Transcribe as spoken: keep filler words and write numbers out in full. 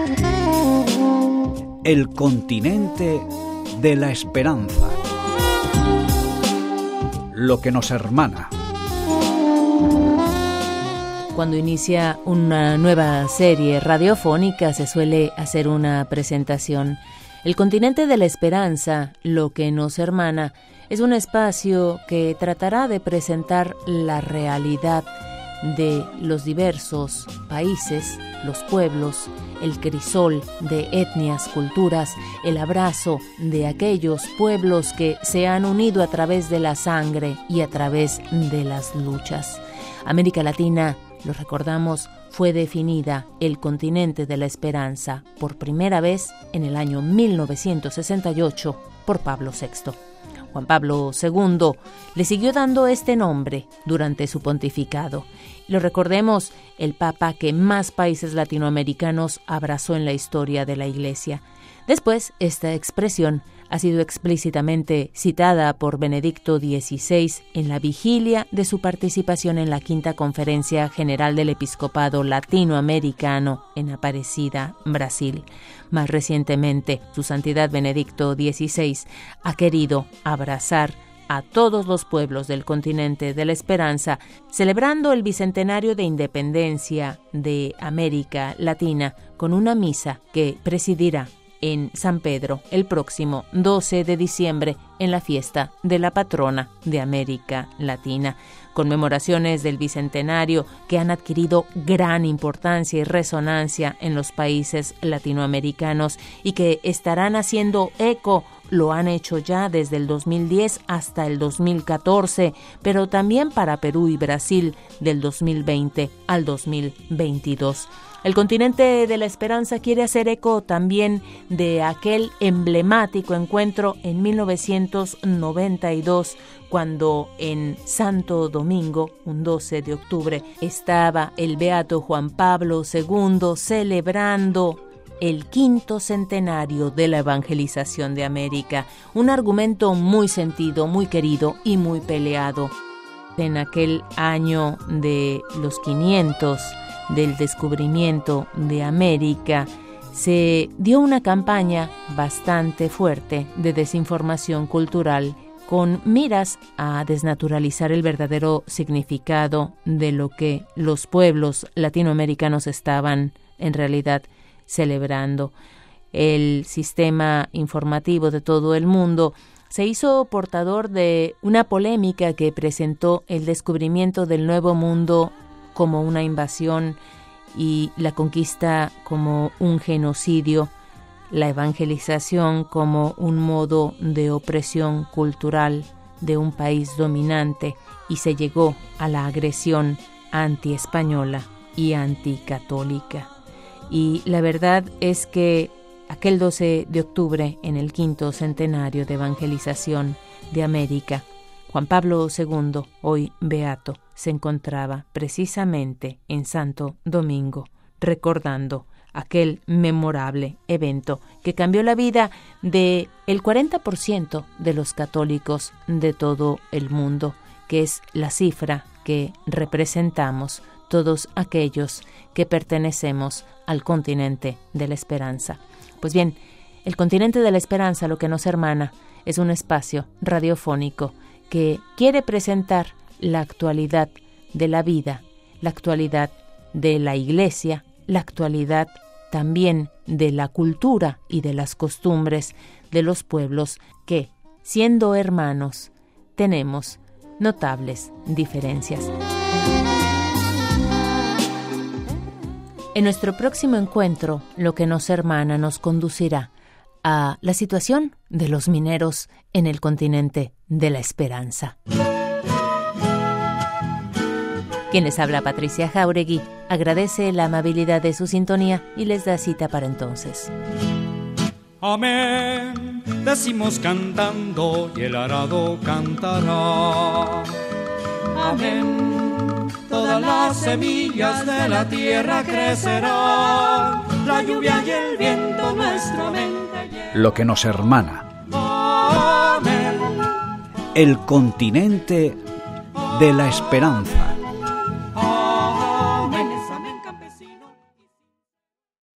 El continente de la esperanza. Lo que nos hermana. Cuando inicia una nueva serie radiofónica se suele hacer una presentación. El continente de la esperanza, lo que nos hermana, es un espacio que tratará de presentar la realidad de los diversos países, los pueblos, el crisol de etnias, culturas, el abrazo de aquellos pueblos que se han unido a través de la sangre y a través de las luchas. América Latina, lo recordamos, fue definida el continente de la esperanza por primera vez en el año mil novecientos sesenta y ocho por Pablo sexto. Juan Pablo segundo le siguió dando este nombre durante su pontificado. Lo recordemos, el papa que más países latinoamericanos abrazó en la historia de la Iglesia. Después, esta expresión ha sido explícitamente citada por Benedicto dieciséis en la vigilia de su participación en la Quinta Conferencia General del Episcopado Latinoamericano en Aparecida, Brasil. Más recientemente, su Santidad Benedicto dieciséis ha querido abrazar a todos los pueblos del continente de la esperanza, celebrando el bicentenario de independencia de América Latina con una misa que presidirá en San Pedro el próximo doce de diciembre en la fiesta de la patrona de América Latina. Conmemoraciones del bicentenario que han adquirido gran importancia y resonancia en los países latinoamericanos y que estarán haciendo eco. Lo han hecho ya desde el dos mil diez hasta el dos mil catorce, pero también para Perú y Brasil del dos mil veinte al dos mil veintidós. El continente de la esperanza quiere hacer eco también de aquel emblemático encuentro en mil novecientos noventa y dos, cuando en Santo Domingo, un doce de octubre, estaba el beato Juan Pablo segundo celebrando el quinto centenario de la evangelización de América, un argumento muy sentido, muy querido y muy peleado. En aquel año de los quinientos del descubrimiento de América, se dio una campaña bastante fuerte de desinformación cultural con miras a desnaturalizar el verdadero significado de lo que los pueblos latinoamericanos estaban en realidad celebrando. El sistema informativo de todo el mundo se hizo portador de una polémica que presentó el descubrimiento del Nuevo Mundo como una invasión y la conquista como un genocidio, la evangelización como un modo de opresión cultural de un país dominante, y se llegó a la agresión anti-española y anticatólica. Y la verdad es que aquel doce de octubre, en el quinto centenario de evangelización de América, Juan Pablo segundo, hoy beato, se encontraba precisamente en Santo Domingo, recordando aquel memorable evento que cambió la vida de el cuarenta por ciento de los católicos de todo el mundo, que es la cifra que representamos todos aquellos que pertenecemos al continente de la esperanza. Pues bien, el continente de la esperanza, lo que nos hermana, es un espacio radiofónico que quiere presentar la actualidad de la vida, la actualidad de la Iglesia, la actualidad también de la cultura y de las costumbres de los pueblos que, siendo hermanos, tenemos notables diferencias. En nuestro próximo encuentro, lo que nos hermana nos conducirá a la situación de los mineros en el continente de la esperanza. Quien les habla, Patricia Jáuregui, agradece la amabilidad de su sintonía y les da cita para entonces. Amén, decimos cantando y el arado cantará. Amén, todas las semillas de la tierra crecerán. La lluvia y el viento nuestra mente llena. Lo que nos hermana. Amén. El continente de la esperanza.